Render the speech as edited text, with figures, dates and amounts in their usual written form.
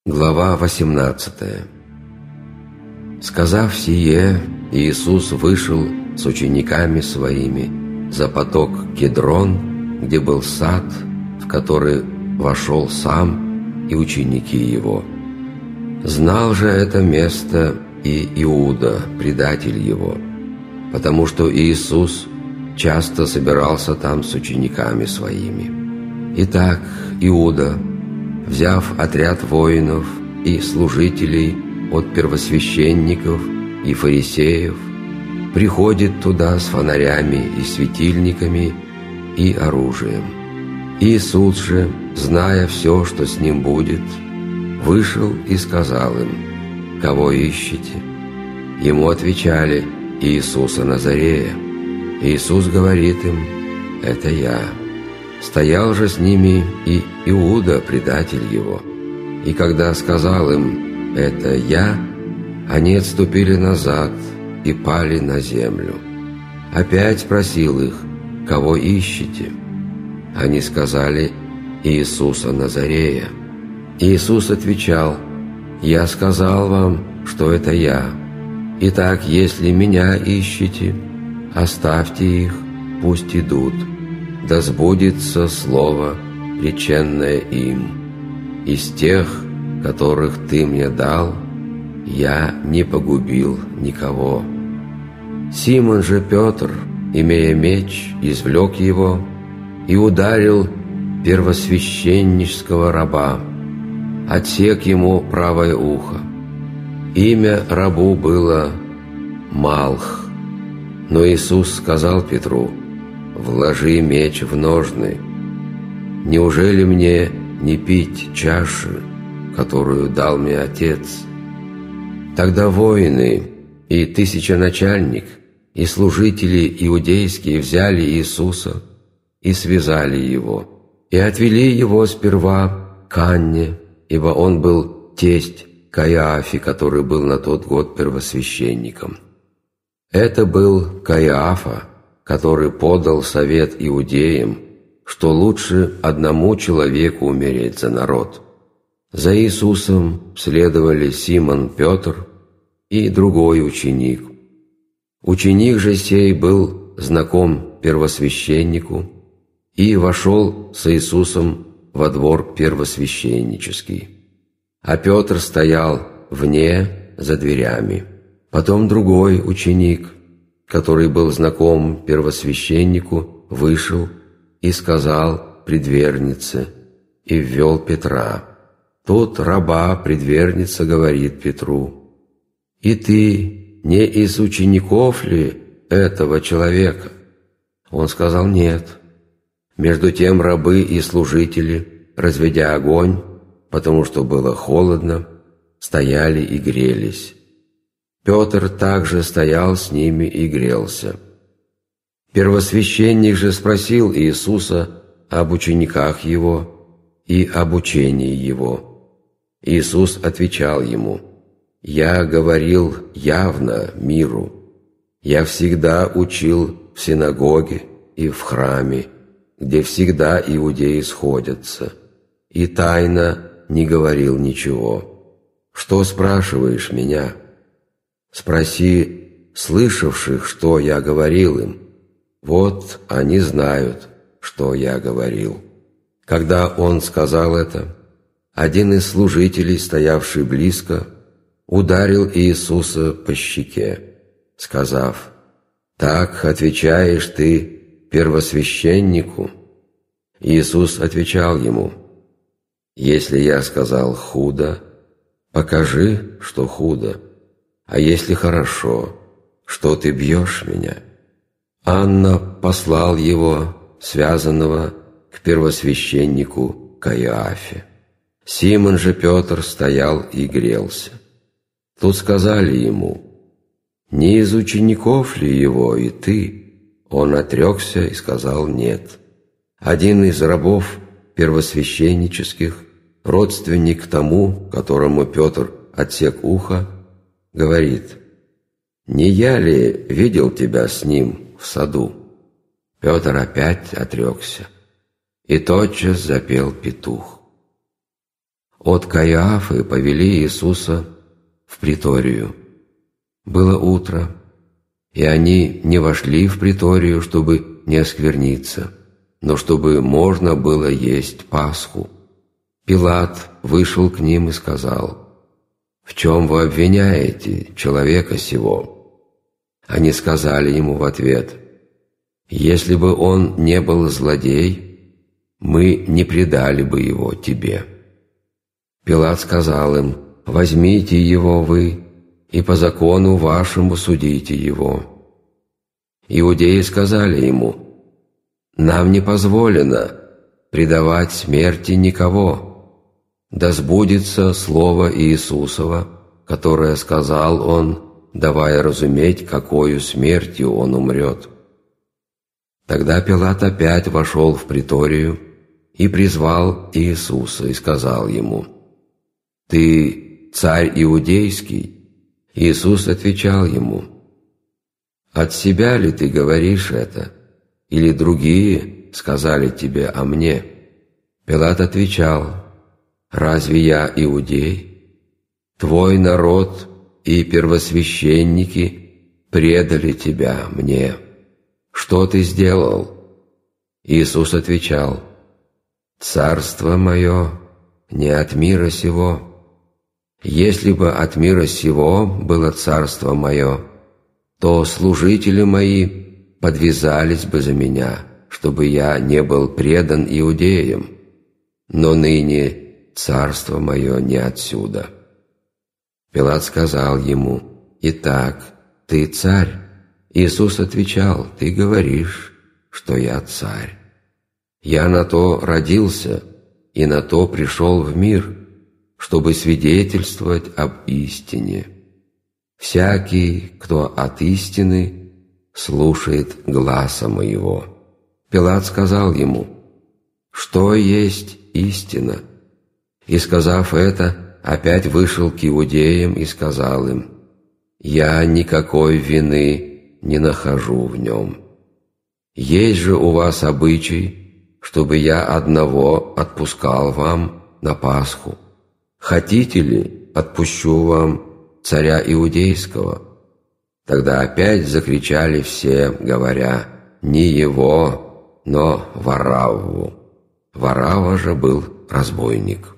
Глава 18. Сказав сие, Иисус вышел с учениками своими за поток Кедрон, где был сад, в который вошел сам и ученики его. Знал же это место и Иуда, предатель его, потому что Иисус часто собирался там с учениками своими. Итак, Иуда, взяв отряд воинов и служителей от первосвященников и фарисеев, приходит туда с фонарями и светильниками и оружием. Иисус же, зная все, что с ним будет, вышел и сказал им: «Кого ищете?» Ему отвечали: «Иисуса Назарея». Иисус говорит им: «Это я». Стоял же с ними и Иуда, предатель его. И когда сказал им: «Это я», они отступили назад и пали на землю. Опять спросил их: «Кого ищете?» Они сказали: «Иисуса Назарея». Иисус отвечал: «Я сказал вам, что это я. Итак, если меня ищете, оставьте их, пусть идут. Да сбудется слово, реченное им. Из тех, которых ты мне дал, я не погубил никого». Симон же Петр, имея меч, извлек его и ударил первосвященнического раба, отсек ему правое ухо. Имя рабу было Малх. Но Иисус сказал Петру: «Вложи меч в ножны. Неужели мне не пить чаши, которую дал мне Отец?» Тогда воины и тысяченачальник и служители иудейские взяли Иисуса и связали его, и отвели его сперва к Анне, ибо он был тесть Каиафе, который был на тот год первосвященником. Это был Каиафа, который подал совет иудеям, что лучше одному человеку умереть за народ. За Иисусом следовали Симон Петр и другой ученик. Ученик же сей был знаком первосвященнику и вошел с Иисусом во двор первосвященнический. А Петр стоял вне за дверями. Потом другой ученик, который был знаком первосвященнику, вышел и сказал предвернице, и ввел Петра. Тут раба предверница говорит Петру: «И ты не из учеников ли этого человека?» Он сказал: «Нет». Между тем рабы и служители, разведя огонь, потому что было холодно, стояли и грелись. Петр также стоял с ними и грелся. Первосвященник же спросил Иисуса об учениках его и об учении его. Иисус отвечал ему: «Я говорил явно миру. Я всегда учил в синагоге и в храме, где всегда иудеи сходятся, и тайно не говорил ничего. Что спрашиваешь меня? Спроси слышавших, что я говорил им. Вот они знают, что я говорил». Когда он сказал это, один из служителей, стоявший близко, ударил Иисуса по щеке, сказав: «Так отвечаешь ты первосвященнику?» Иисус отвечал ему: «Если я сказал худо, покажи, что худо, а если хорошо, что ты бьешь меня?» Анна послал его, связанного, к первосвященнику Каиафе. Симон же Петр стоял и грелся. Тут сказали ему: «Не из учеников ли его и ты?» Он отрекся и сказал: «Нет». Один из рабов первосвященнических, родственник тому, которому Петр отсек ухо, говорит: «Не я ли видел тебя с ним в саду?» Петр опять отрекся, и тотчас запел петух. от Каиафы повели Иисуса в приторию. Было утро, и они не вошли в приторию, чтобы не оскверниться, но чтобы можно было есть Пасху. Пилат вышел к ним и сказал: «В чем вы обвиняете человека сего?» Они сказали ему в ответ: «Если бы он не был злодей, мы не предали бы его тебе». Пилат сказал им: «Возьмите его вы, и по закону вашему судите его». Иудеи сказали ему: «Нам не позволено предавать смерти никого. Да сбудется слово Иисусова, которое сказал он, давая разуметь, какою смертью он умрет». Тогда Пилат опять вошел в приторию и призвал Иисуса и сказал ему: «Ты царь иудейский?» Иисус отвечал ему: «От себя ли ты говоришь это, или другие сказали тебе о мне?» Пилат отвечал: «Разве я иудей? Твой народ и первосвященники предали тебя мне. Что ты сделал?» Иисус отвечал: «Царство мое не от мира сего. Если бы от мира сего было царство мое, то служители мои подвязались бы за меня, чтобы я не был предан иудеям. Но ныне царство мое не отсюда». Пилат сказал ему: «Итак, ты царь?» Иисус отвечал: «Ты говоришь, что я царь. Я на то родился и на то пришел в мир, чтобы свидетельствовать об истине. Всякий, кто от истины, слушает гласа моего». Пилат сказал ему: «Что есть истина?» И, сказав это, опять вышел к иудеям и сказал им: «Я никакой вины не нахожу в нем. Есть же у вас обычай, чтобы я одного отпускал вам на Пасху. Хотите ли, отпущу вам царя иудейского?» Тогда опять закричали все, говоря: «Не его, но Варавву». Варавва же был разбойник.